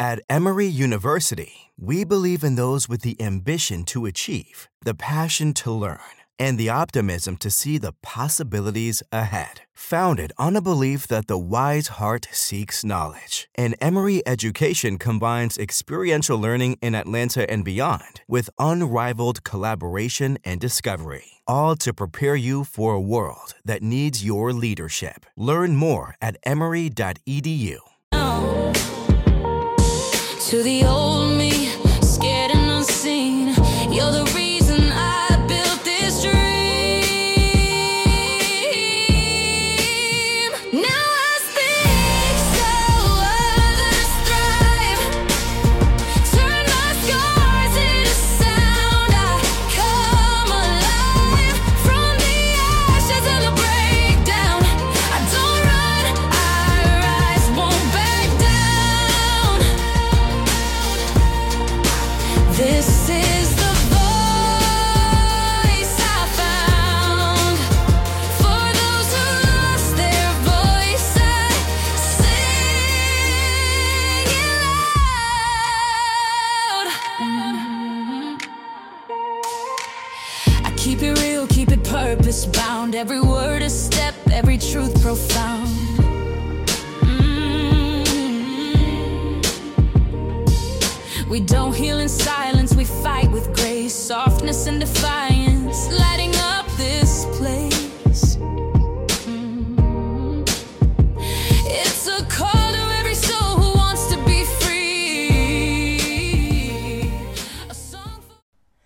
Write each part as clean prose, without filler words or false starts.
At Emory University, we believe in those with the ambition to achieve, the passion to learn, and the optimism to see the possibilities ahead. Founded on a belief that the wise heart seeks knowledge, and Emory education combines experiential learning in Atlanta and beyond with unrivaled collaboration and discovery, all to prepare you for a world that needs your leadership. Learn more at emory.edu. To the old me, scared and unseen, you're the reason I built this dream. Now I speak so others thrive. Turn my scars into sound. I come alive from the ashes of the breakdown. I don't run, I rise, won't back down. This is the voice I found. For those who lost their voice, I sing it loud. I keep it real, keep it purpose bound. Every word a step, every truth profound. We don't heal in silence, we fight with grace, softness and defiance, lighting up this place. It's a call to every soul who wants to be free. A song for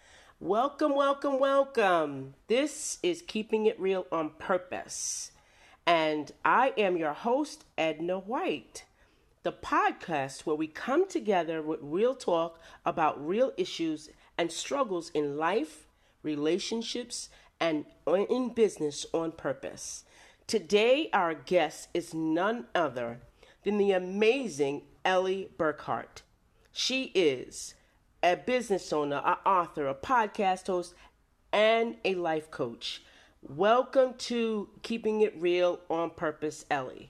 Welcome. This is Keeping It Real on Purpose. And I am your host, Edna White. The podcast where we come together with real talk about real issues and struggles in life, relationships, and in business on purpose. Today, our guest is none other than the amazing Ellie Burkhart. She is a business owner, an author, a podcast host, and a life coach. Welcome to Keeping It Real on Purpose, Ellie.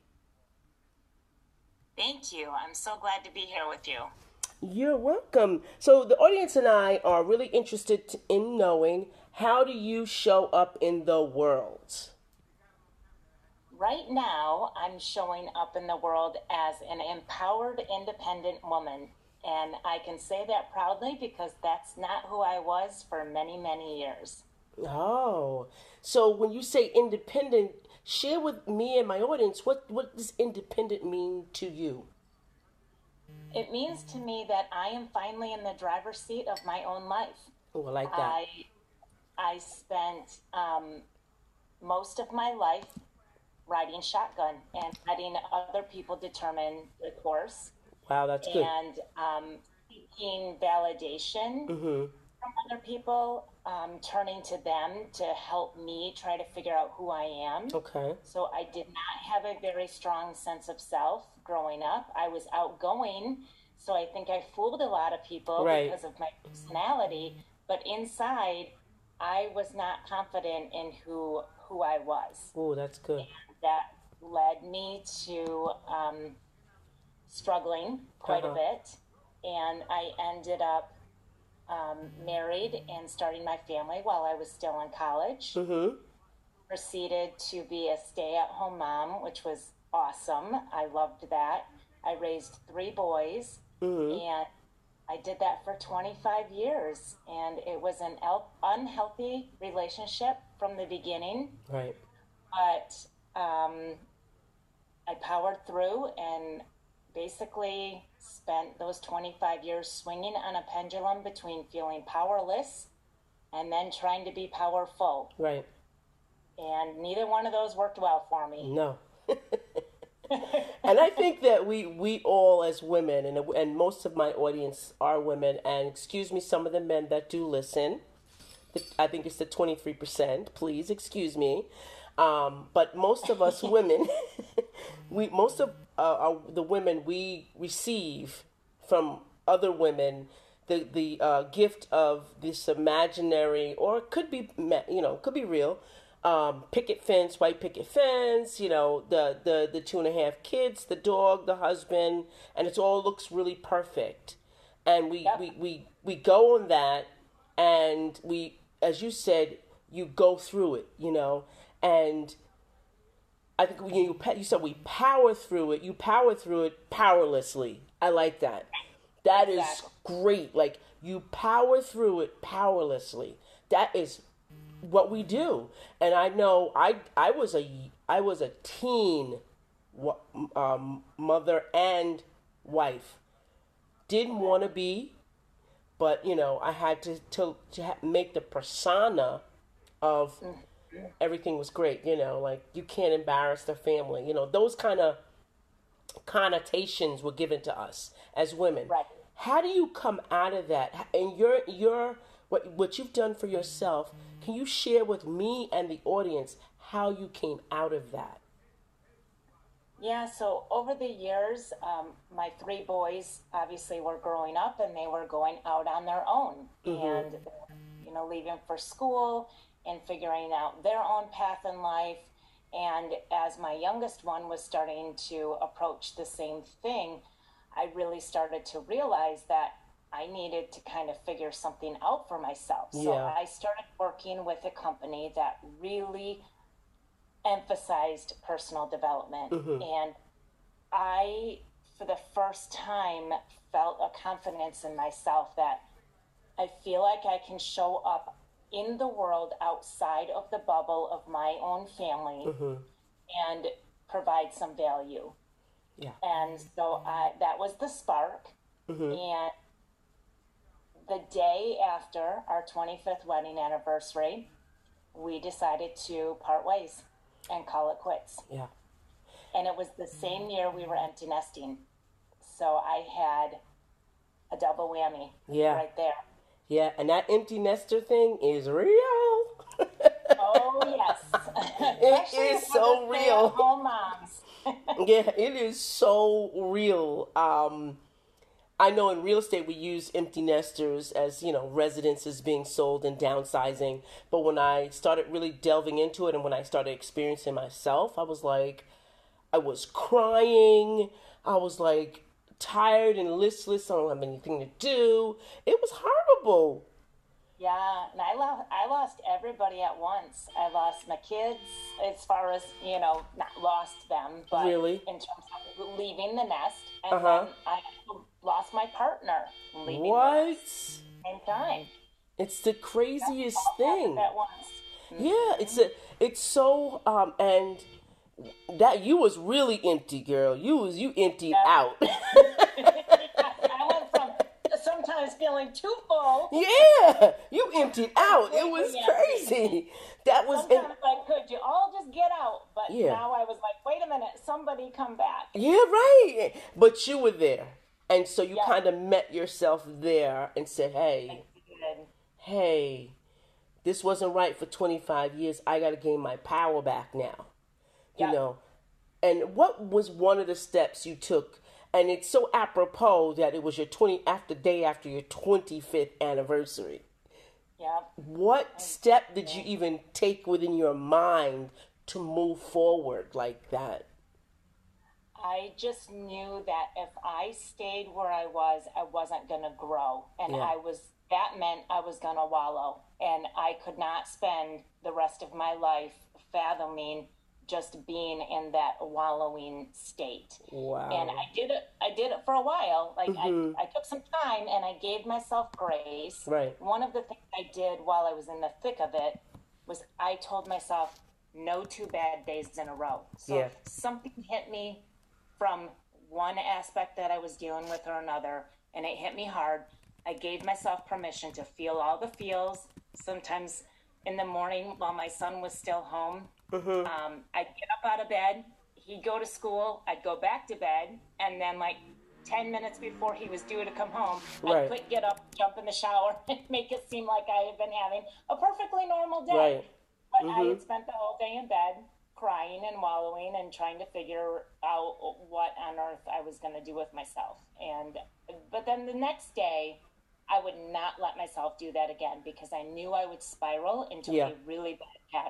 Thank you. I'm so glad to be here with you. You're welcome. So the audience and I are really interested in knowing, how do you show up in the world? Right now, I'm showing up in the world as an empowered, independent woman. And I can say that proudly because that's not who I was for many, many years. Oh, so when you say independent, share with me and my audience, what does independent mean to you? It means to me that I am finally in the driver's seat of my own life. Oh, I like that. I spent most of my life riding shotgun and letting other people determine the course. Wow, that's good. And seeking validation from other people, turning to them to help me try to figure out who I am. Okay. So I did not have a very strong sense of self growing up. I was outgoing, so I think I fooled a lot of people because of my personality. But inside, I was not confident in who I was. Oh, that's good. And that led me to struggling quite a bit. And I ended up married and starting my family while I was still in college. Proceeded to be a stay-at-home mom, which was awesome. I loved that. I raised 3 boys, and I did that for 25 years, and it was an unhealthy relationship from the beginning. Right. But I powered through and basically spent those 25 years swinging on a pendulum between feeling powerless and then trying to be powerful. Right. And neither one of those worked well for me. No. And I think that we all as women, and most of my audience are women, and excuse me, some of the men that do listen, I think it's the 23%, please excuse me. But most of us women, most of the women, we receive from other women the gift of this imaginary, or it could be, could be real, picket fence, white picket fence, you know, the 2.5 kids, the dog, the husband, and it all looks really perfect. And we go on that, and we, as you said, you go through it, you know, and I think you said we power through it. You power through it powerlessly. I like that. That is great. Like, you power through it powerlessly. That is what we do. And I know I was a teen mother and wife. Didn't want to be, but you know, I had to make the persona of everything was great. You know, like, you can't embarrass the family. You know, those kind of connotations were given to us as women. Right. How do you come out of that? And your what you've done for yourself, can you share with me and the audience how you came out of that? Yeah, so over the years, my 3 boys obviously were growing up, and they were going out on their own, and, you know, leaving for school and figuring out their own path in life. And as my youngest one was starting to approach the same thing, I really started to realize that I needed to kind of figure something out for myself. So I started working with a company that really emphasized personal development. And I, for the first time, felt a confidence in myself that I feel like I can show up in the world outside of the bubble of my own family and provide some value. Yeah. And so that was the spark. And the day after our 25th wedding anniversary, we decided to part ways and call it quits. Yeah. And it was the same year we were empty nesting. So I had a double whammy right there. Yeah, and that empty nester thing is real. Oh, yes. It is so real. Home moms. Yeah, it is so real. I know in real estate we use empty nesters as, you know, residences being sold and downsizing. But when I started really delving into it and when I started experiencing myself, I was like, I was crying. I was like tired and listless. I don't have anything to do. It was horrible. Yeah, and I lost everybody at once. I lost my kids, as far as, you know, not lost them, but really? In terms of leaving the nest. And then I lost my partner leaving the nest at the same time. It's the craziest thing. At once. Yeah, it's so and that you was really empty, girl. You emptied out. I went from sometimes feeling too full. Yeah, you emptied out. It was crazy. That was sometimes could you all just get out? But now I was like, wait a minute, somebody come back. Yeah, right. But you were there, and so you kind of met yourself there and said, hey, this wasn't right for 25 years. I got to gain my power back now. You know, and what was one of the steps you took? And it's so apropos that it was your day after your 25th anniversary. Yeah. What step did you even take within your mind to move forward like that? I just knew that if I stayed where I wasn't going to grow. And that meant I was going to wallow. And I could not spend the rest of my life fathoming just being in that wallowing state. Wow. And I did it for a while. Like I took some time and I gave myself grace. Right. One of the things I did while I was in the thick of it was I told myself no 2 bad days in a row. So if something hit me from one aspect that I was dealing with or another, and it hit me hard, I gave myself permission to feel all the feels. Sometimes in the morning while my son was still home, I'd get up out of bed, he'd go to school, I'd go back to bed, and then like 10 minutes before he was due to come home, I'd quick get up, jump in the shower, and make it seem like I had been having a perfectly normal day. But I had spent the whole day in bed crying and wallowing and trying to figure out what on earth I was going to do with myself. But then the next day, I would not let myself do that again because I knew I would spiral into a really bad pattern.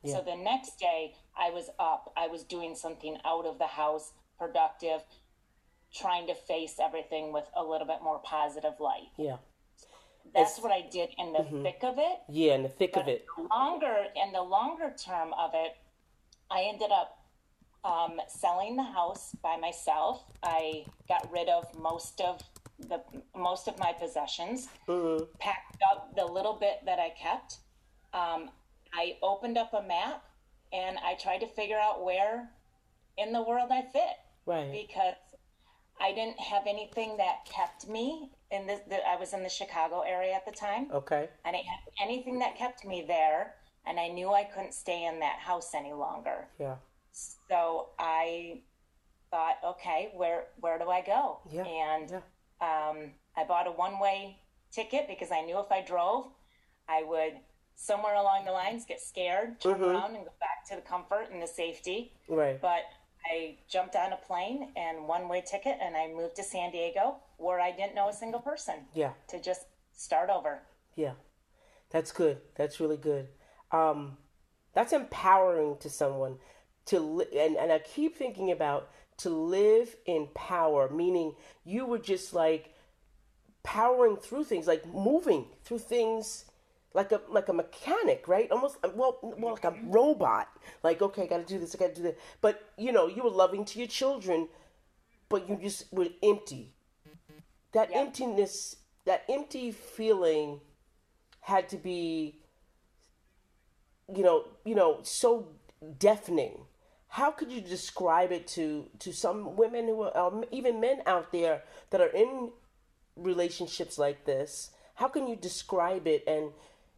So the next day I was up, I was doing something out of the house, productive, trying to face everything with a little bit more positive light. Yeah. That's what I did in the thick of it. Yeah, in the thick of it. In the longer term of it, I ended up selling the house by myself. I got rid of most of my possessions, packed up the little bit that I kept. I opened up a map and I tried to figure out where in the world I fit. Right. Because I didn't have anything that kept me in I was in the Chicago area at the time. Okay. I didn't have anything that kept me there, and I knew I couldn't stay in that house any longer. Yeah. So I thought, okay, where do I go? Yeah. And I bought a one-way ticket because I knew if I drove, I would somewhere along the lines get scared, turn around, and go back to the comfort and the safety. Right. But I jumped on a plane and one-way ticket, and I moved to San Diego, where I didn't know a single person. Yeah. To just start over. Yeah. That's good. That's really good. That's empowering to someone and I keep thinking about to live in power, meaning you were just like powering through things, like moving through things like a mechanic, right? Almost, well, like a robot. Like, okay, I got to do this, I got to do that. But, you were loving to your children, but you just were empty. That emptiness, that empty feeling had to be, so deafening. How could you describe it to some women who are, even men out there that are in relationships like this? How can you describe it and,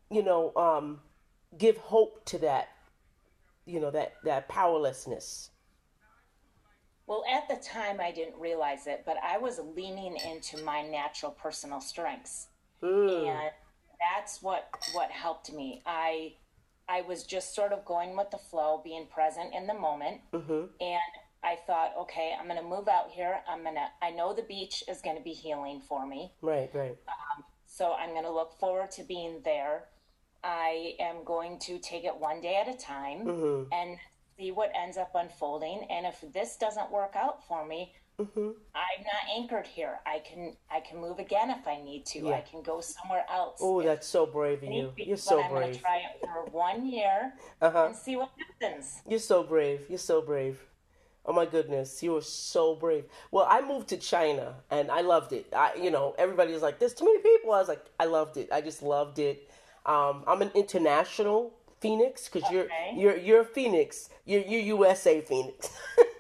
give hope to that, that powerlessness? Well, at the time, I didn't realize it, but I was leaning into my natural personal strengths. And that's what helped me. I was just sort of going with the flow, being present in the moment. And I thought, okay, I'm going to move out here. I know the beach is going to be healing for me. Right. So I'm going to look forward to being there. I am going to take it one day at a time and see what ends up unfolding. And if this doesn't work out for me, I'm not anchored here. I can move again if I need to. I can go somewhere else. Oh, that's so brave of you. You're so brave. I'm going to try it for 1 year and see what happens. You're so brave. You're so brave. Oh my goodness, you were so brave. Well, I moved to China and I loved it. Everybody was like, "There's too many people." I was like, I loved it. I just loved it. I'm an international Phoenix because you're a Phoenix. You're USA Phoenix.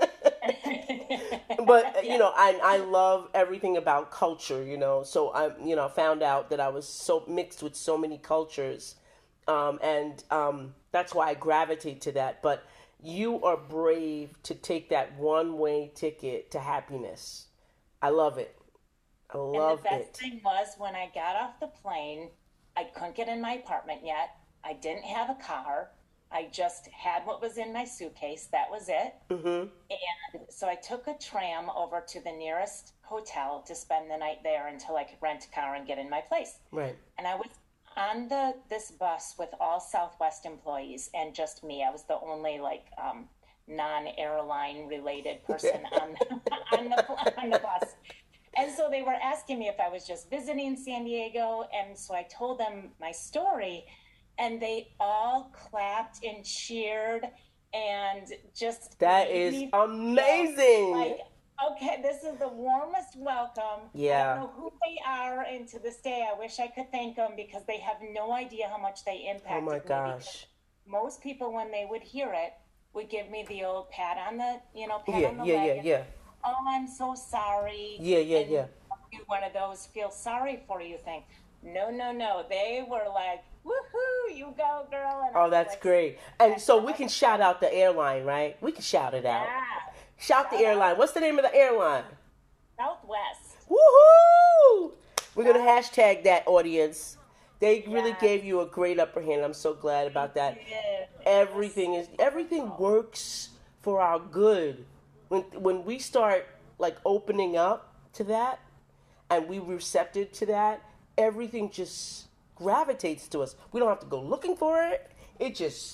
But I love everything about culture. So I found out that I was so mixed with so many cultures, and that's why I gravitate to that. But you are brave to take that one-way ticket to happiness. I love it. I love it. And the best thing was when I got off the plane, I couldn't get in my apartment yet. I didn't have a car. I just had what was in my suitcase. That was it. And so I took a tram over to the nearest hotel to spend the night there until I could rent a car and get in my place. Right. And I was on this bus with all Southwest employees and just me. I was the only non-airline related person on the bus. And so they were asking me if I was just visiting San Diego. And so I told them my story. And they all clapped and cheered and just... That is amazing. Like, okay, this is the warmest welcome. Yeah. I don't know who they are, and to this day, I wish I could thank them because they have no idea how much they impacted me. Oh my gosh. Most people, when they would hear it, would give me the old pat on the, on the leg. Yeah. Oh, I'm so sorry. Yeah. One of those feel sorry for you thing. No. They were like, woohoo, you go, girl. And that's great. And so we can shout out the airline, right? We can shout it out. Yeah. Shout the airline. What's the name of the airline? Southwest. Woohoo! We're going to hashtag that, audience. They really gave you a great upper hand. I'm so glad about that. Everything works for our good. When we start opening up to that and we receptive to that, everything just gravitates to us. We don't have to go looking for it. It just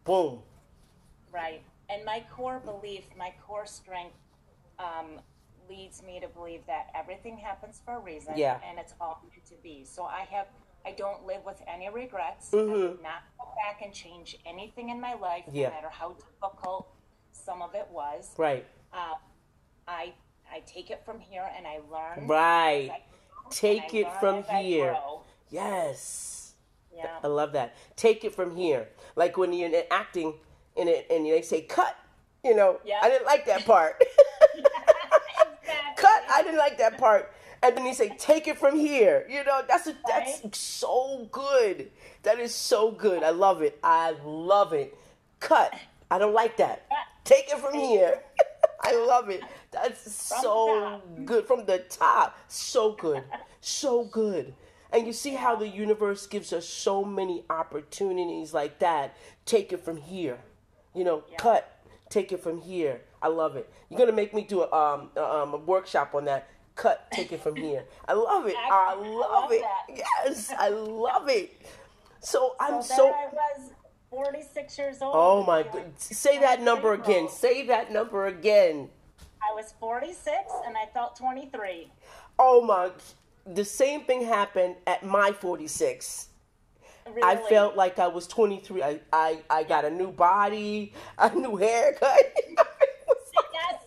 Boom. Right. And my core belief, my core strength leads me to believe that everything happens for a reason, Yeah. and it's all meant to be. So I don't live with any regrets. I Mm-hmm. would not go back and change anything in my life, Yeah. no matter how difficult some of it was. Right. I take it from here and I learn. Right. as I grow, Take and I it learn from as I here. grow. Yes. Yeah. I love that. Take it from here. Like when you're acting in it and they say cut, you know, Yeah. I didn't like that part. Exactly. Cut, I didn't like that part. And then you say, take it from here. You know, that's Right. so good. That is so good. I love it. I love it. Cut. I don't like that. Take it from here. I love it. That's so good. From the top. So good. So good. And you see how the universe gives us so many opportunities like that. Take it from here. You know, cut. Take it from here. I love it. You're gonna make me do a workshop on that. Cut. Take it from here. I love it. I love it. that. Yes, I love it. So I'm So so. there I was, 46 years old. Oh my God! Say that number again. Say that number again. I was 46 and I felt 23. Oh my! The same thing happened at my 46. Really? I felt like I was 23. I got a new body, a new haircut. Yes.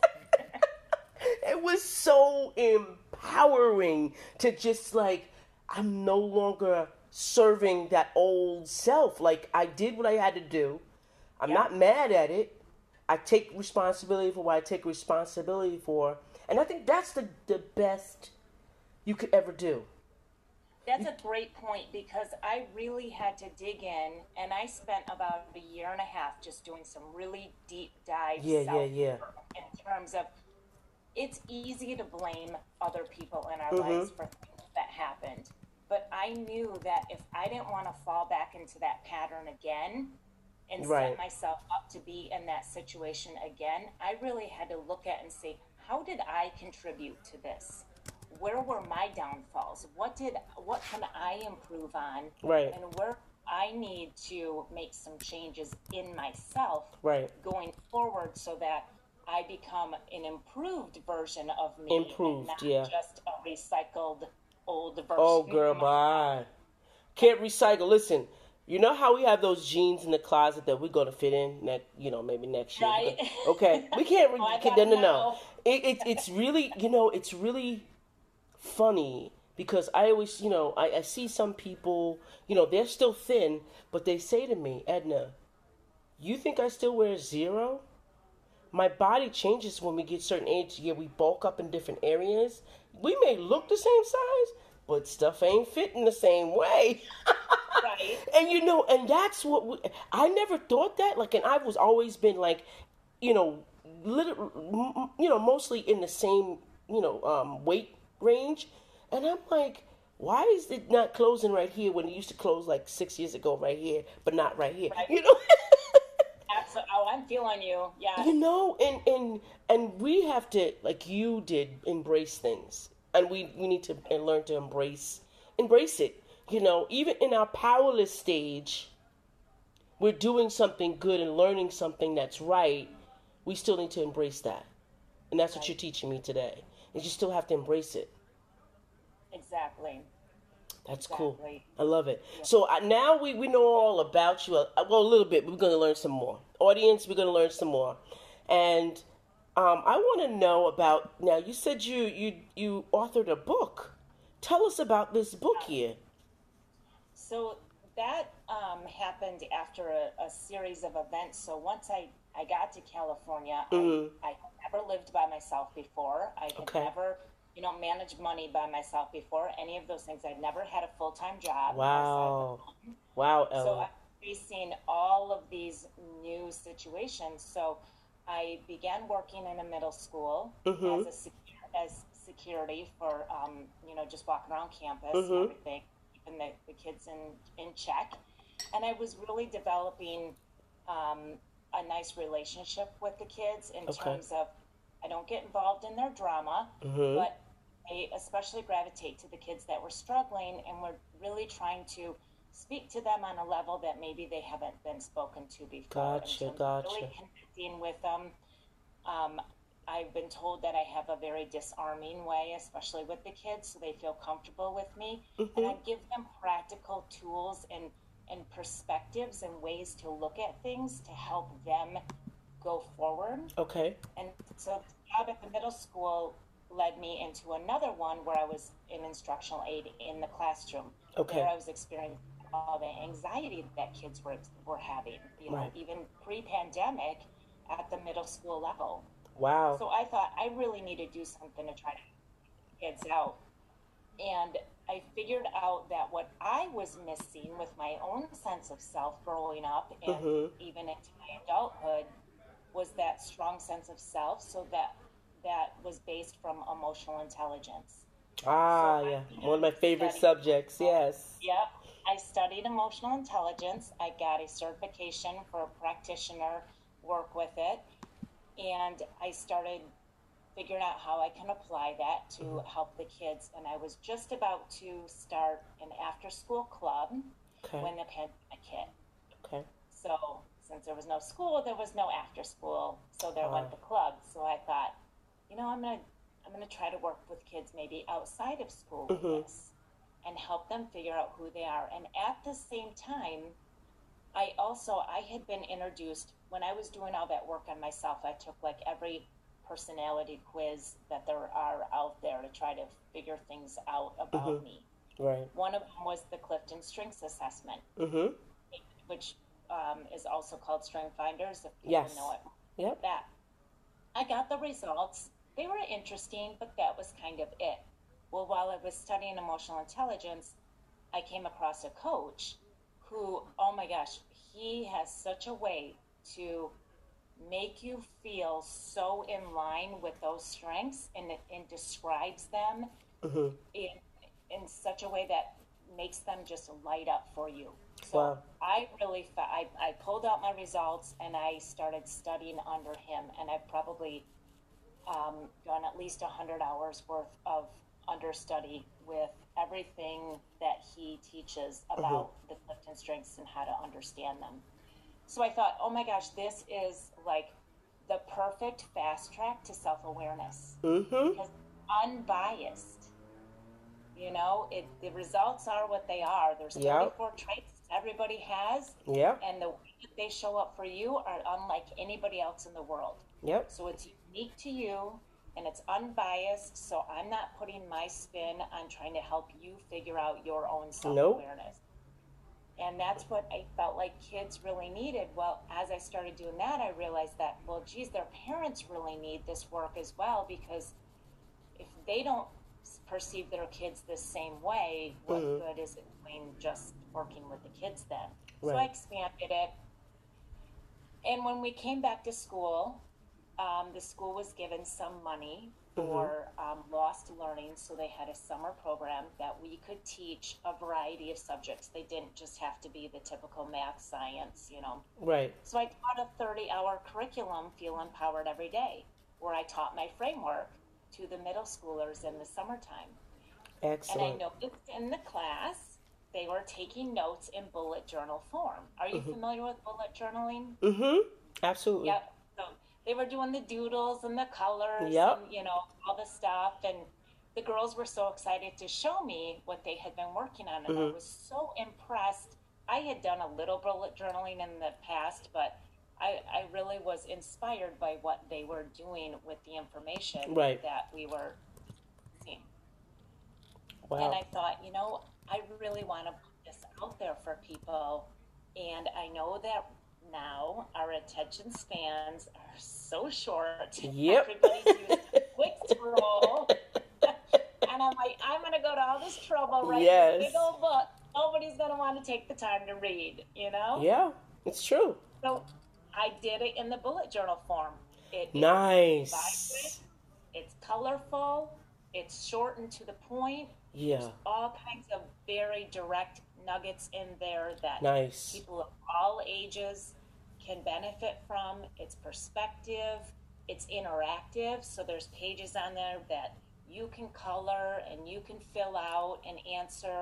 It was so empowering to just like, I'm no longer serving that old self. Like, I did what I had to do. I'm not mad at it. I take responsibility for what I take responsibility for. And I think that's the best you could ever do. That's a great point because I really had to dig in and I spent about a year and a half just doing some really deep dive self-work in terms of it's easy to blame other people in our lives for things that happened. But I knew that if I didn't want to fall back into that pattern again and set myself up to be in that situation again, I really had to look at and say, how did I contribute to this? Where were my downfalls? What can I improve on? Right. And where I need to make some changes in myself going forward so that I become an improved version of me. Improved, and not just a recycled old version. Oh, girl, bye. Can't recycle. Listen, you know how we have those jeans in the closet that we're going to fit in, maybe next year. Right. Okay. We can't. No. It's really, it's really funny because I always, I see some people, they're still thin, but they say to me, Edna, you think I still wear 0? My body changes when we get certain age. Yeah, we bulk up in different areas. We may look the same size, but stuff ain't fitting the same way. Right. And and that's what I never thought that. Like, and I was always been like, mostly in the same, weight range. And I'm like, why is it not closing right here when it used to close like 6 years ago right here, but not right here? Right. Absolutely. Oh, I'm feeling you. Yeah. And we have to, like you did, embrace things. And we need to learn to embrace it. Even in our powerless stage, we're doing something good and learning something that's right. We still need to embrace that. And that's what you're teaching me today. Is you still have to embrace it. Exactly. That's cool. I love it. Yeah. So now we know all about you. Well, a little bit. We're going to learn some more. Audience, we're going to learn some more. And I want to know about, now you said you authored a book. Tell us about this book here. So that happened after a series of events. So once I got to California, I never lived by myself before. I had never managed money by myself before, any of those things. I'd never had a full-time job. Wow. Wow, Ella. So I'm facing all of these new situations. So I began working in a middle school as security for, just walking around campus and everything, keeping the kids in check. And I was really developing a nice relationship with the kids in terms of I don't get involved in their drama, but I especially gravitate to the kids that were struggling and were really trying to speak to them on a level that maybe they haven't been spoken to before. Gotcha, In terms gotcha. of really connecting with them. I've been told that I have a very disarming way, especially with the kids, so they feel comfortable with me. Mm-hmm. And I give them practical tools and perspectives and ways to look at things to help them go forward. Okay. And so the job at the middle school led me into another one where I was an instructional aide in the classroom. Okay. Where I was experiencing all the anxiety that kids were having, Right. even pre-pandemic at the middle school level. Wow. So I thought I really need to do something to try to get kids out. And I figured out that what I was missing with my own sense of self growing up and even into my adulthood was that strong sense of self. So that was based from emotional intelligence. Ah, So yeah. One of my favorite subjects, yes. Yep. I studied emotional intelligence. I got a certification for a practitioner, work with it. And I started figuring out how I can apply that to help the kids. And I was just about to start an after-school club when the pandemic hit. Okay. So since there was no school, there was no after-school. So there went the club. So I thought, I'm gonna try to work with kids maybe outside of school with this and help them figure out who they are. And at the same time, I had been introduced when I was doing all that work on myself. I took like every personality quiz that there are out there to try to figure things out about me. Right. One of them was the Clifton Strengths Assessment, which is also called Strength Finders, if people know it. Yep. That. I got the results. They were interesting, but that was kind of it. Well, while I was studying emotional intelligence, I came across a coach who, oh my gosh, he has such a way to make you feel so in line with those strengths and describes them in such a way that makes them just light up for you. So I really, I pulled out my results and I started studying under him, and I've probably done at least 100 hours worth of understudy with everything that he teaches about the Clifton Strengths and how to understand them. So I thought, oh my gosh, this is like the perfect fast track to self-awareness. Because unbiased, the results are what they are. There's 34 traits everybody has. And the way that they show up for you are unlike anybody else in the world. So it's unique to you and it's unbiased. So I'm not putting my spin on trying to help you figure out your own self-awareness. And that's what I felt like kids really needed. Well, as I started doing that, I realized that, well, geez, their parents really need this work as well, because if they don't perceive their kids the same way, what good is it doing just working with the kids then? So I expanded it. And when we came back to school, the school was given some money for lost learning, so they had a summer program that we could teach a variety of subjects. They didn't just have to be the typical math, science, Right. So I taught a 30-hour curriculum, Feel Empowered Every Day, where I taught my framework to the middle schoolers in the summertime. Excellent. And I noticed in the class, they were taking notes in bullet journal form. Are you familiar with bullet journaling? Absolutely. Yep. So they were doing the doodles and the colors and, all the stuff. And the girls were so excited to show me what they had been working on. And I was so impressed. I had done a little bullet journaling in the past, but I really was inspired by what they were doing with the information that we were seeing. Wow. And I thought, I really want to put this out there for people. And I know that now our attention spans are so short. Yep. Everybody's using a quick scroll. And I'm like, I'm going to go to all this trouble writing this big old book. Nobody's going to want to take the time to read, Yeah, it's true. So I did it in the bullet journal form. Nice. It's it's colorful. It's short and to the point. Yeah. There's all kinds of very direct nuggets in there that people of all ages can benefit from. It's perspective. It's interactive. So there's pages on there that you can color and you can fill out and answer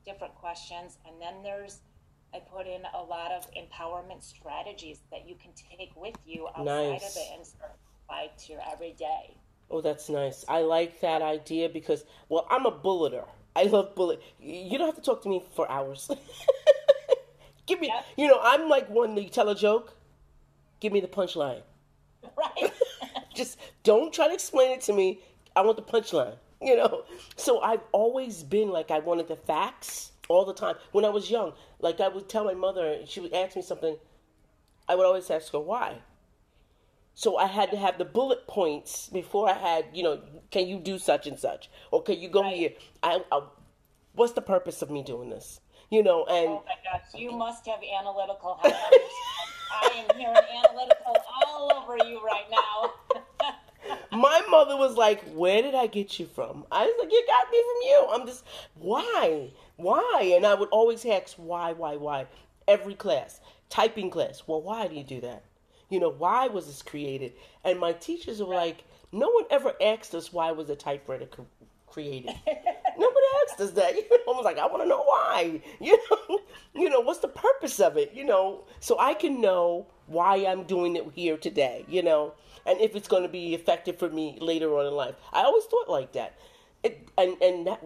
different questions. And then I put in a lot of empowerment strategies that you can take with you outside of it and start to apply to your everyday. Oh, that's nice. I like that idea because, well, I'm a bulleter. I love bullet. You don't have to talk to me for hours. Give me, I'm like one that you tell a joke, give me the punchline. Right. Just don't try to explain it to me. I want the punchline, So I've always been like, I wanted the facts all the time. When I was young, like I would tell my mother, she would ask me something, I would always ask her why. So I had to have the bullet points before I had, can you do such and such? Or can you go here? What's the purpose of me doing this? And oh my gosh, you must have analytical hands. I am hearing analytical all over you right now. My mother was like, where did I get you from? I was like, you got me from you. I'm just, why? And I would always ask, why? Every class, typing class. Well, why do you do that? Why was this created? And my teachers were like, no one ever asked us why was a typewriter created. Nobody asked us that. I was like, I want to know why. What's the purpose of it? So I can know why I'm doing it here today. And if it's going to be effective for me later on in life. I always thought like that. And that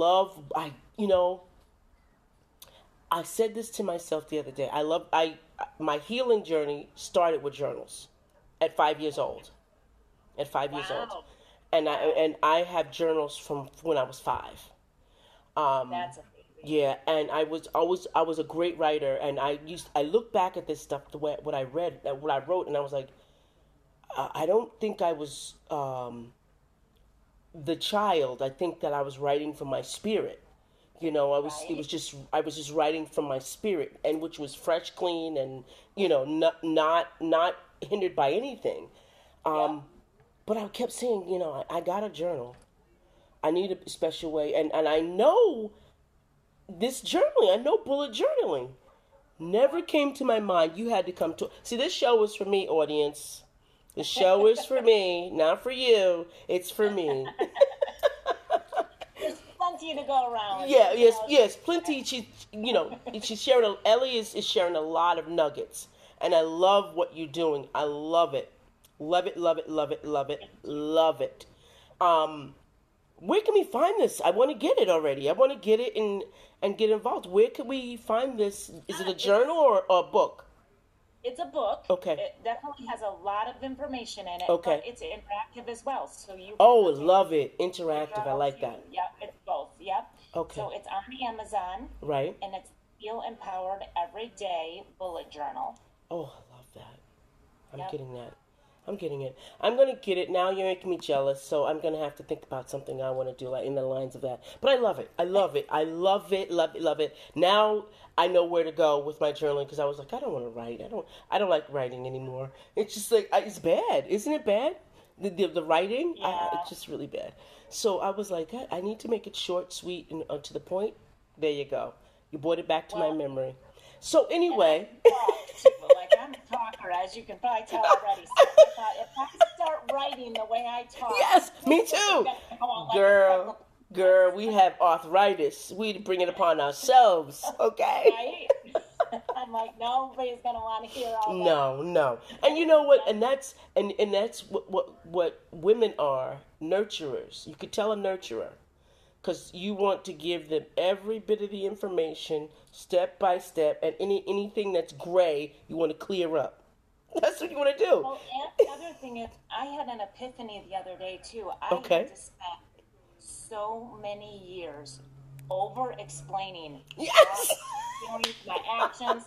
I said this to myself the other day. My healing journey started with journals at 5 years old. At 5 years old. And I have journals from when I was 5. That's amazing. Yeah, and I was a great writer, and I look back at this stuff, what I read, what I wrote, and I was like, I don't think I was the child. I think that I was writing from my spirit. I was just writing from my spirit, and which was fresh, clean, and not hindered by anything. But I kept saying, I got a journal. I need a special way, and I know this journaling. I know bullet journaling. Never came to my mind. You had to come to. See, this show is for me, audience. The show is for me, not for you. It's for me. There's plenty to go around. Yeah, yes, plenty. She's sharing. Ellie is sharing a lot of nuggets, and I love what you're doing. I love it. Love it, love it, love it, love it, love it. Where can we find this? I want to get it already. I want to get it and get involved. Where can we find this? Is it a journal or a book? It's a book. Okay. It definitely has a lot of information in it. Okay. But it's interactive as well. So you. Love it. Interactive. I like that. Yeah, it's both. Yep. Okay. So it's on Amazon. Right. And it's Feel Empowered Everyday Bullet Journal. Oh, I love that. I'm getting that. I'm getting it. I'm going to get it. Now you're making me jealous, so I'm going to have to think about something I want to do like in the lines of that. But I love it. I love it. I love it. Love it. Love it. Now I know where to go with my journaling because I was like, I don't want to write. I don't like writing anymore. It's just like, it's bad. Isn't it bad? The writing? Yeah. It's just really bad. So I was like, I need to make it short, sweet, and to the point. There you go. You brought it back to my memory. So anyway. Like I'm a talker, as you can probably tell already. So I thought if I start writing the way I talk. Yes, me too. Girl, we have arthritis. We bring it upon ourselves, okay? Right? I'm like, nobody's gonna want to hear all that. No. And you know what? And that's what women are, nurturers. You could tell a nurturer. Because you want to give them every bit of the information, step by step, and anything that's gray, you want to clear up. That's what you want to do. Well, and the other thing is, I had an epiphany the other day, too. I had to spend so many years over-explaining yes. my actions.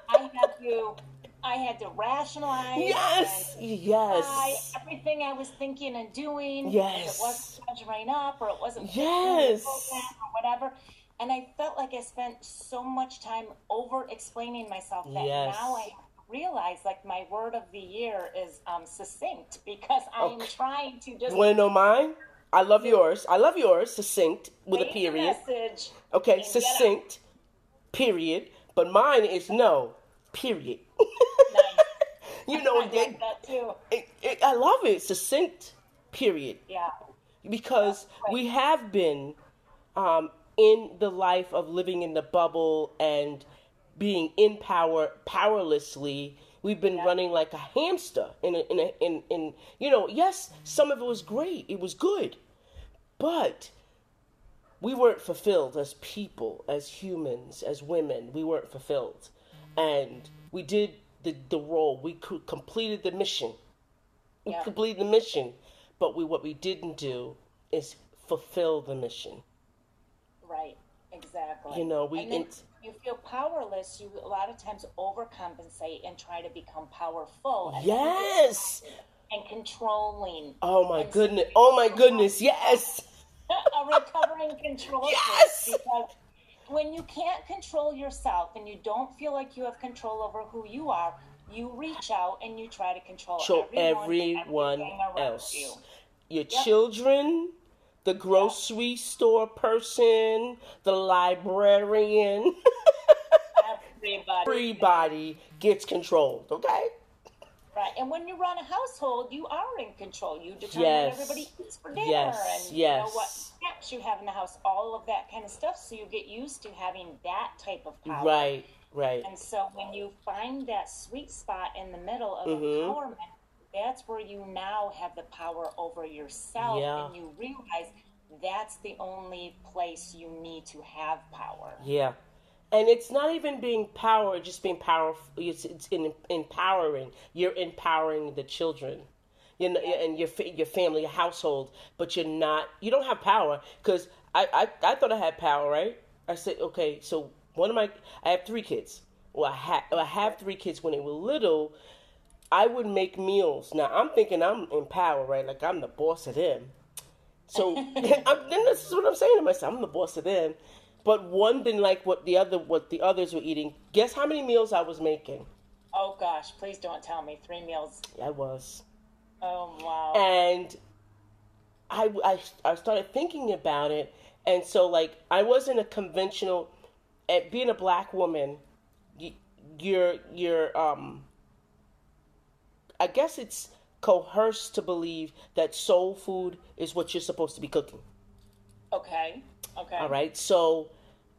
I had to rationalize. Yes. Everything I was thinking and doing. Yes. It wasn't measuring up, or it wasn't yes. or whatever. And I felt like I spent so much time over-explaining myself that now I realize, like, my word of the year is succinct, because I am trying to just. You want to know mine? I love yours. Succinct with a period. Message. Okay, succinct, period. But mine is no, period. Nice. You know, I like that too. I love it. Succinct, period. Yeah. Because we have been in the life of living in the bubble and being in power powerlessly. We've been running like a hamster in yes, some of it was great. It was good. But we weren't fulfilled as people, as humans, as women. We weren't fulfilled. And we did the role. We completed the mission. We completed the mission. But what we didn't do is fulfill the mission. Right. Exactly. You feel powerless. You a lot of times overcompensate and try to become powerful. Yes. And controlling. Oh my goodness. Yes. A recovering control. Yes. Because when you can't control yourself and you don't feel like you have control over who you are, you reach out and you try to control everyone else. Your children, the grocery store person, the librarian. Everybody gets controlled, okay? Right, and when you run a household, you are in control. You determine what everybody eats for dinner and you know what snacks you have in the house, all of that kind of stuff. So you get used to having that type of power. Right. And so when you find that sweet spot in the middle of empowerment, that's where you now have the power over yourself, and you realize that's the only place you need to have power. Yeah. And it's not even being power, just being powerful. It's empowering. You're empowering the children, and your family, your household. But you don't have power, because I thought I had power, right? I said, okay, so I have 3 kids. Well, I have 3 kids. When they were little, I would make meals. Now I'm thinking I'm in power, right? Like I'm the boss of them. So then this is what I'm saying to myself. I'm the boss of them. But one didn't like what the others were eating. Guess how many meals I was making? Oh gosh, please don't tell me 3 meals. I was. Oh wow. And I started thinking about it, and so like I wasn't a conventional. At being a black woman, you're I guess it's coerced to believe that soul food is what you're supposed to be cooking. Okay. All right. So,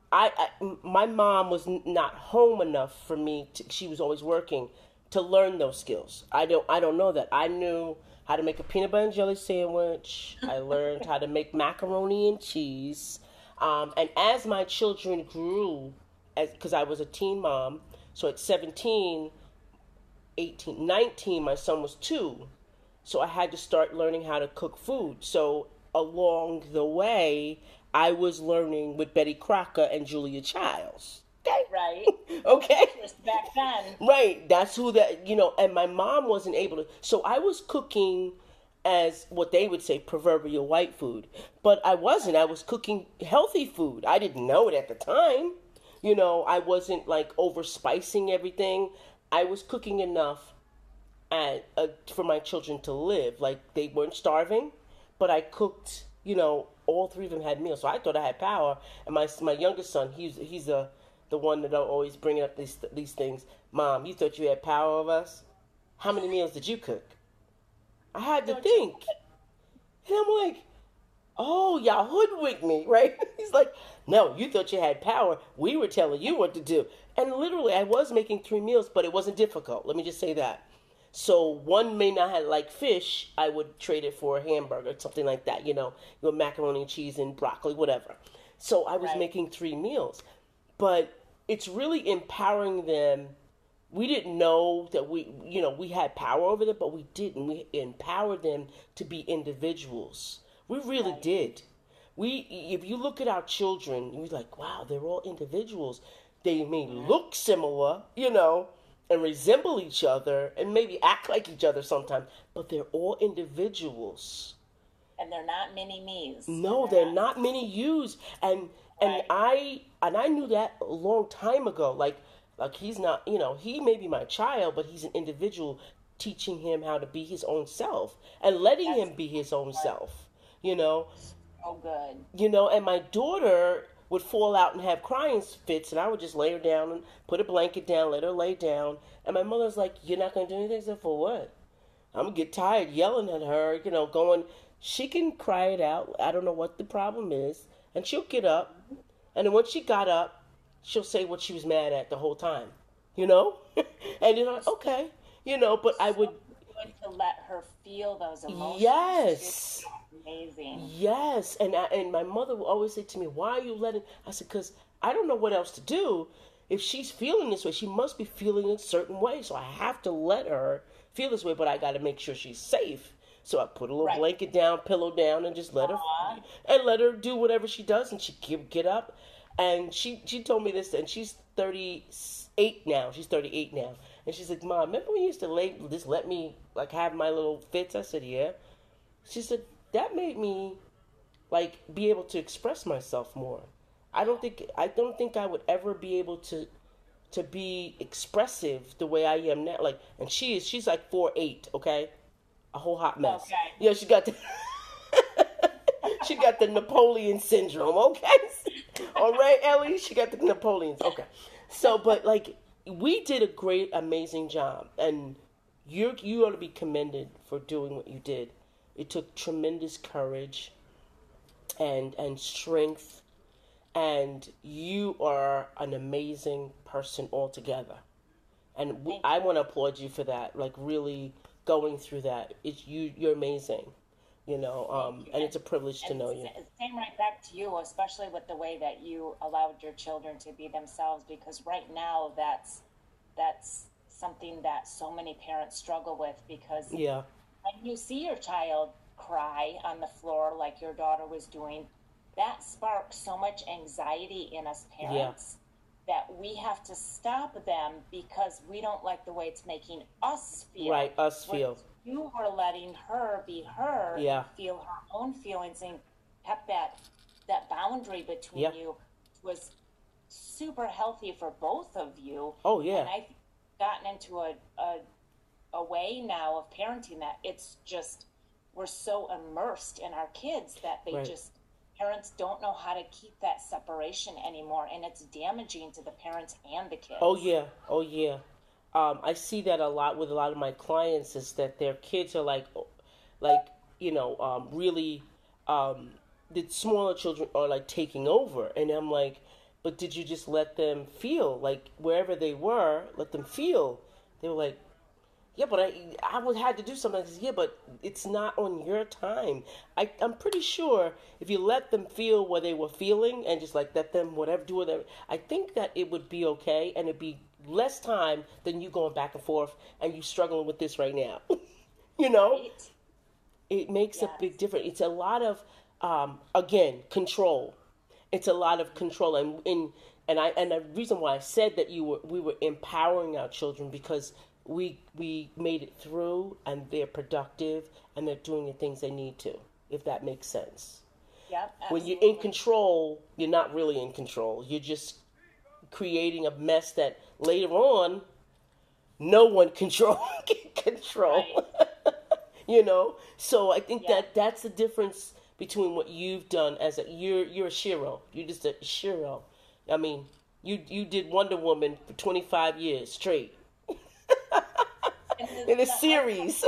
my mom was not home enough for me she was always working to learn those skills. I don't know that. I knew how to make a peanut butter and jelly sandwich. I learned how to make macaroni and cheese. And as my children grew, because I was a teen mom, so at 17, 18, 19, my son was 2. So I had to start learning how to cook food. So along the way, I was learning with Betty Crocker and Julia Childs. Okay? Right. Okay? Just back then. Right. That's who and my mom wasn't able to. So I was cooking as what they would say proverbial white food. But I wasn't. I was cooking healthy food. I didn't know it at the time. I wasn't like overspicing everything. I was cooking enough for my children to live. Like they weren't starving, but I cooked, all 3 of them had meals. So I thought I had power. And my youngest son, he's the one that always bringing up these things. Mom, you thought you had power over us? How many meals did you cook? I had to think. And I'm like, oh, y'all hoodwinked me, right? He's like, no, you thought you had power. We were telling you what to do. And literally, I was making 3 meals, but it wasn't difficult. Let me just say that. So one may not have like fish. I would trade it for a hamburger, something like that. Macaroni and cheese and broccoli, whatever. So I was making 3 meals. But it's really empowering them. We didn't know that we had power over them, but we didn't. We empowered them to be individuals. We really did. If you look at our children, you're like, wow, they're all individuals. They may look similar, and resemble each other, and maybe act like each other sometimes, but they're all individuals. And they're not mini me's. No, they're not mini yous. And I knew that a long time ago. Like he's not, he may be my child, but he's an individual, teaching him how to be his own self and letting him be his own self. Oh, good. And my daughter would fall out and have crying fits, and I would just lay her down and put a blanket down, let her lay down. And my mother's like, you're not going to do anything? I said, for what? I'm going to get tired yelling at her, going, she can cry it out. I don't know what the problem is. And she'll get up. And then once she got up, she'll say what she was mad at the whole time, you know? And you're like, okay, you know, but I would. Good to let her feel those emotions. Yes. Amazing. Yes. And my mother would always say to me, why are you letting, I said, because I don't know what else to do. If she's feeling this way, she must be feeling a certain way. So I have to let her feel this way, but I got to make sure she's safe. So I put a little blanket down, pillow down, and just let her do whatever she does, and she get up. And she told me this, and she's 38 now. She's 38 now, and she's like, Mom, remember when you used to just let me like have my little fits? I said, yeah. She said that made me like be able to express myself more. I don't think I would ever be able to be expressive the way I am now. Like, and she's like 4'8", okay, a whole hot mess. Okay. Yeah, she got the she got the Napoleon syndrome. Okay, all right, Ellie, she got the Napoleons. Okay, so but like we did a great, amazing job, and you ought to be commended for doing what you did. It took tremendous courage and strength. And you are an amazing person altogether. And I want to applaud you for that. Like really going through that. You're amazing. You know, and it's a privilege to know you. Same right back to you, especially with the way that you allowed your children to be themselves. Because right now, that's something that so many parents struggle with. Because when you see your child cry on the floor like your daughter was doing, that sparks so much anxiety in us parents that we have to stop them because we don't like the way it's making us feel. Right, us feel. You were letting her be her, feel her own feelings, and kept that boundary between you was super healthy for both of you. Oh, yeah. And I've gotten into a way now of parenting that it's just, we're so immersed in our kids that they parents don't know how to keep that separation anymore, and it's damaging to the parents and the kids. Oh yeah. I see that a lot with a lot of my clients is that their kids are like really, the smaller children are like taking over, and I'm like, but did you just let them feel like wherever they were, let them feel? They were like, yeah, but I would had to do something. I said, yeah, but it's not on your time. I'm pretty sure if you let them feel what they were feeling and just like let them do whatever, I think that it would be okay, and it'd be less time than you going back and forth and you struggling with this right now. You know, it makes a big difference. It's a lot of again, control. It's a lot of control, and the reason why I said that we were empowering our children because we made it through, and they're productive, and they're doing the things they need to, if that makes sense. Yeah, when you're in control, you're not really in control. You're just creating a mess that later on, no one can control. Right. You know? So I think that's the difference between what you've done as you're a shiro. You're just a shiro. I mean, you did Wonder Woman for 25 years straight. In a series.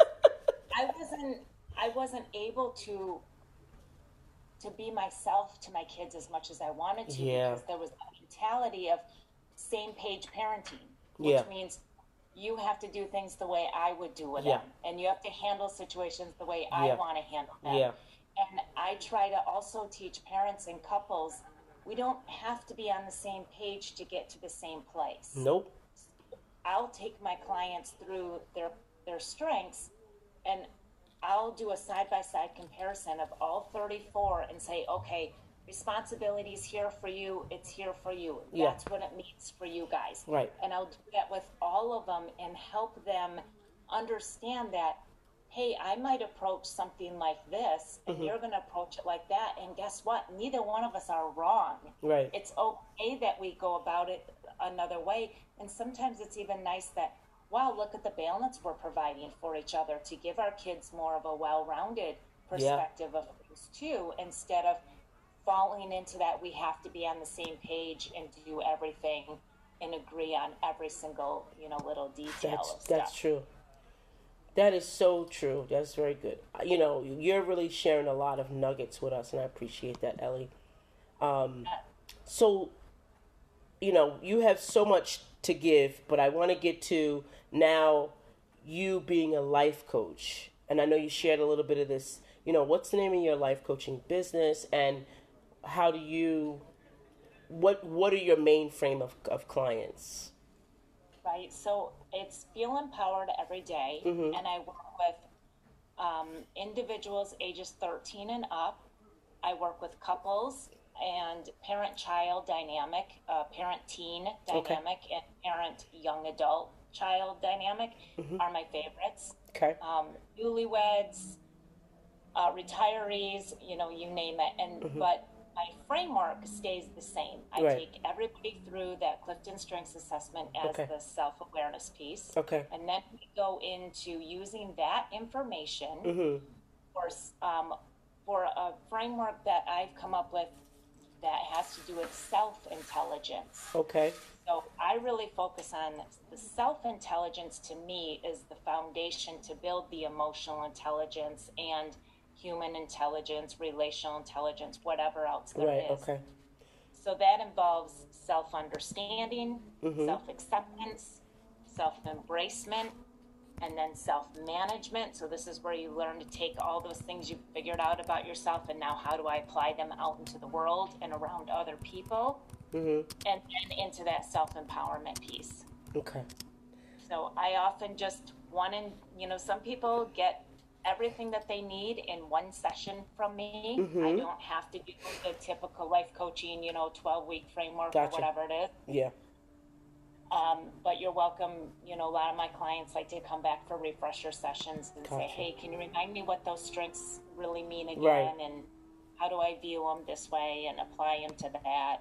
I wasn't able to be myself to my kids as much as I wanted to because there was a mentality of same page parenting, which means you have to do things the way I would do with them, and you have to handle situations the way I want to handle them. Yeah. And I try to also teach parents and couples, we don't have to be on the same page to get to the same place. Nope. I'll take my clients through their strengths, and I'll do a side-by-side comparison of all 34 and say, okay, responsibility is here for you, it's here for you. That's what it means for you guys. Right. And I'll do that with all of them and help them understand that, hey, I might approach something like this, and you're going to approach it like that, and guess what? Neither one of us are wrong. Right. It's okay that we go about it another way, and sometimes it's even nice that, wow, look at the balance we're providing for each other to give our kids more of a well-rounded perspective of things too, instead of falling into that we have to be on the same page and do everything and agree on every single, little detail of stuff. That's true. That is so true. That's very good. You're really sharing a lot of nuggets with us, and I appreciate that, Ellie. So, you have so much to give, but I want to get to now you being a life coach. And I know you shared a little bit of this. What's the name of your life coaching business, and how do you, what are your main frame of clients? Right. So it's Feel Empowered Every Day, and I work with individuals ages 13 and up. I work with couples and parent-child dynamic, parent-teen dynamic, and parent-young adult child dynamic are my favorites. Okay. Newlyweds, retirees, you name it. And but my framework stays the same. I take everybody through that Clifton Strengths Assessment as the self-awareness piece. Okay. And then we go into using that information for a framework that I've come up with that has to do with self-intelligence. Okay. So I really focus on the self-intelligence. To me, is the foundation to build the emotional intelligence and human intelligence, relational intelligence, whatever else there is. Okay. So that involves self-understanding, self-acceptance, self-embracement, and then self-management. So this is where you learn to take all those things you've figured out about yourself, and now how do I apply them out into the world and around other people, and then into that self-empowerment piece. Okay. So I often just some people get everything that they need in one session from me. I don't have to do the typical life coaching, 12-week framework or whatever it is. Yeah. But you're welcome. A lot of my clients like to come back for refresher sessions and say, hey, can you remind me what those strengths really mean again? And how do I view them this way and apply them to that?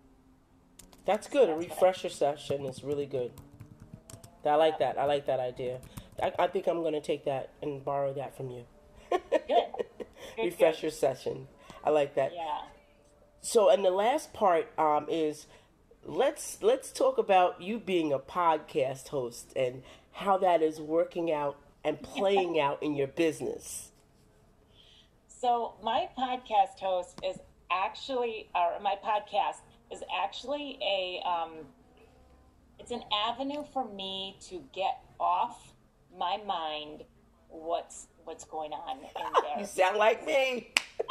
That's good. A refresher session is really good. I like that. I like that idea. I think I'm going to take that and borrow that from you. Good. Refresher session. I like that. Yeah. So, and the last part is let's talk about you being a podcast host and how that is working out and playing out in your business. So my podcast host is actually, it's an avenue for me to get off my mind what's going on in there. You sound like me.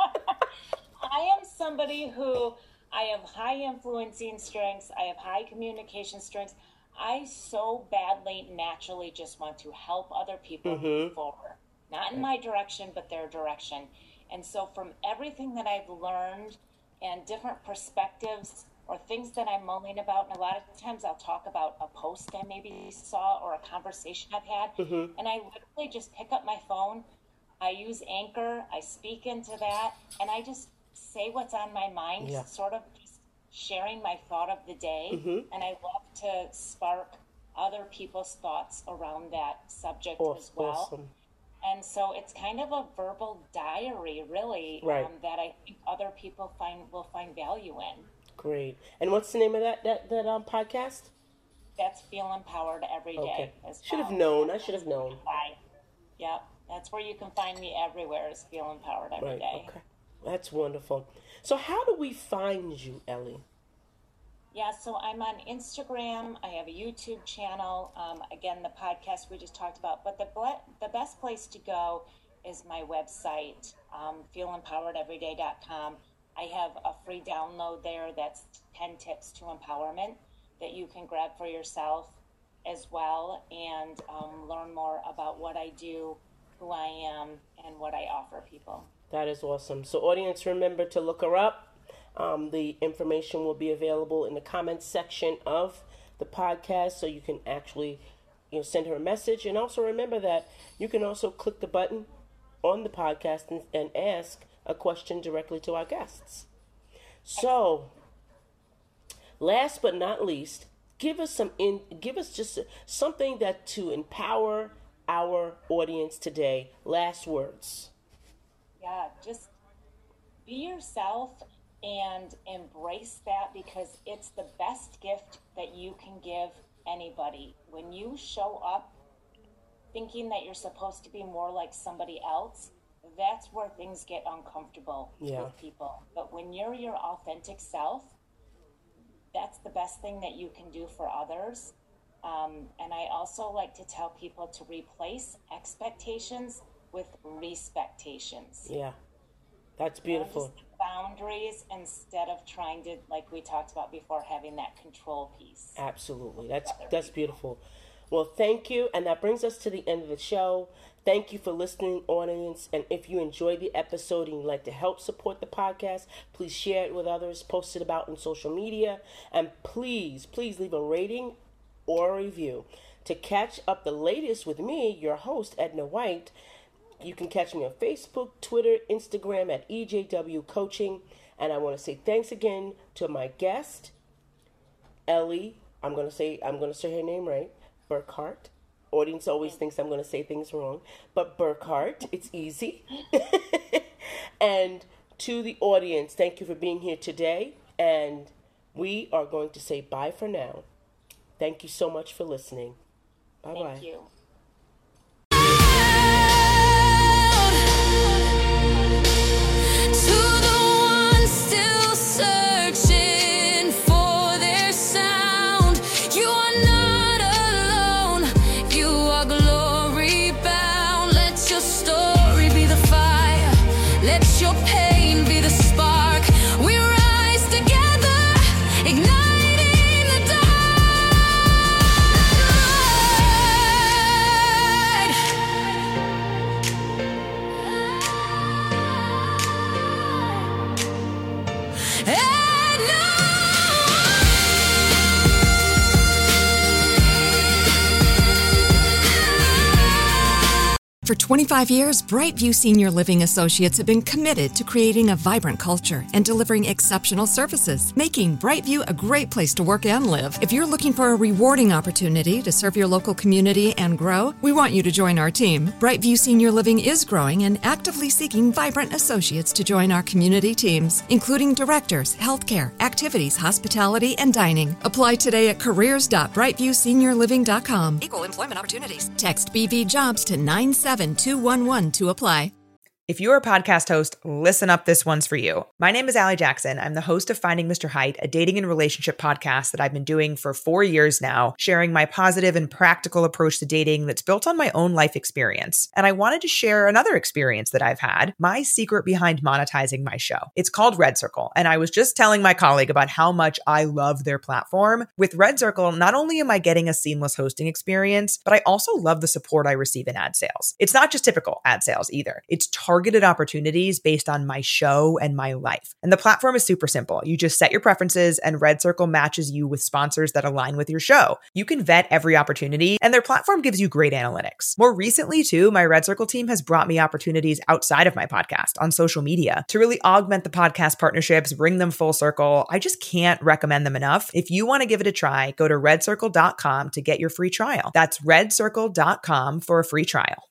I am somebody who, I have high influencing strengths. I have high communication strengths. I so badly, naturally just want to help other people move forward. Not in my direction, but their direction. And so from everything that I've learned and different perspectives or things that I'm mulling about, and a lot of times I'll talk about a post I maybe saw or a conversation I've had, and I literally just pick up my phone, I use Anchor, I speak into that, and I just say what's on my mind, sort of just sharing my thought of the day, and I love to spark other people's thoughts around that subject as well. Awesome. And so it's kind of a verbal diary, really, that I think other people will find value in. Great. And what's the name of that podcast? That's Feel Empowered Every Day. Should have known. I should have known. Yep. That's where you can find me everywhere, is Feel Empowered Every Day. Okay. That's wonderful. So how do we find you, Ellie? Yeah, so I'm on Instagram. I have a YouTube channel. Again, the podcast we just talked about. But the best place to go is my website, feelempoweredeveryday.com. I have a free download there that's 10 tips to empowerment that you can grab for yourself as well, and learn more about what I do, who I am, and what I offer people. That is awesome. So audience, remember to look her up. The information will be available in the comments section of the podcast, so you can actually send her a message. And also remember that you can also click the button on the podcast and ask a question directly to our guests. So, last but not least, give us just something that to empower our audience today. Last words. Yeah, just be yourself and embrace that, because it's the best gift that you can give anybody. When you show up thinking that you're supposed to be more like somebody else, that's where things get uncomfortable with people. But when you're your authentic self, best thing that you can do for others. And I also like to tell people to replace expectations with respectations. Yeah, that's beautiful. Boundaries instead of trying to, like we talked about before, having that control piece. Absolutely. That's beautiful. Well, thank you. And that brings us to the end of the show. Thank you for listening, audience. And if you enjoyed the episode and you'd like to help support the podcast, please share it with others, post it about on social media, and please leave a rating or a review. To catch up the latest with me, your host, Edna White, you can catch me on Facebook, Twitter, Instagram at EJW Coaching. And I want to say thanks again to my guest, Ellie. I'm going to say her name right. Burkhart. Audience always thinks I'm going to say things wrong, but Burkhart, it's easy. And to the audience, thank you for being here today. And we are going to say bye for now. Thank you so much for listening. Bye-bye. Thank you. For 25 years, Brightview Senior Living Associates have been committed to creating a vibrant culture and delivering exceptional services, making Brightview a great place to work and live. If you're looking for a rewarding opportunity to serve your local community and grow, we want you to join our team. Brightview Senior Living is growing and actively seeking vibrant associates to join our community teams, including directors, healthcare, activities, hospitality, and dining. Apply today at careers.brightviewseniorliving.com. Equal employment opportunities. Text BV Jobs to 97211 to apply. If you're a podcast host, listen up, this one's for you. My name is Allie Jackson. I'm the host of Finding Mr. Height, a dating and relationship podcast that I've been doing for 4 years now, sharing my positive and practical approach to dating that's built on my own life experience. And I wanted to share another experience that I've had, my secret behind monetizing my show. It's called Red Circle, and I was just telling my colleague about how much I love their platform. With Red Circle, not only am I getting a seamless hosting experience, but I also love the support I receive in ad sales. It's not just typical ad sales either. It's targeted opportunities based on my show and my life. And the platform is super simple. You just set your preferences and Red Circle matches you with sponsors that align with your show. You can vet every opportunity and their platform gives you great analytics. More recently too, my Red Circle team has brought me opportunities outside of my podcast on social media to really augment the podcast partnerships, bring them full circle. I just can't recommend them enough. If you want to give it a try, go to redcircle.com to get your free trial. That's redcircle.com for a free trial.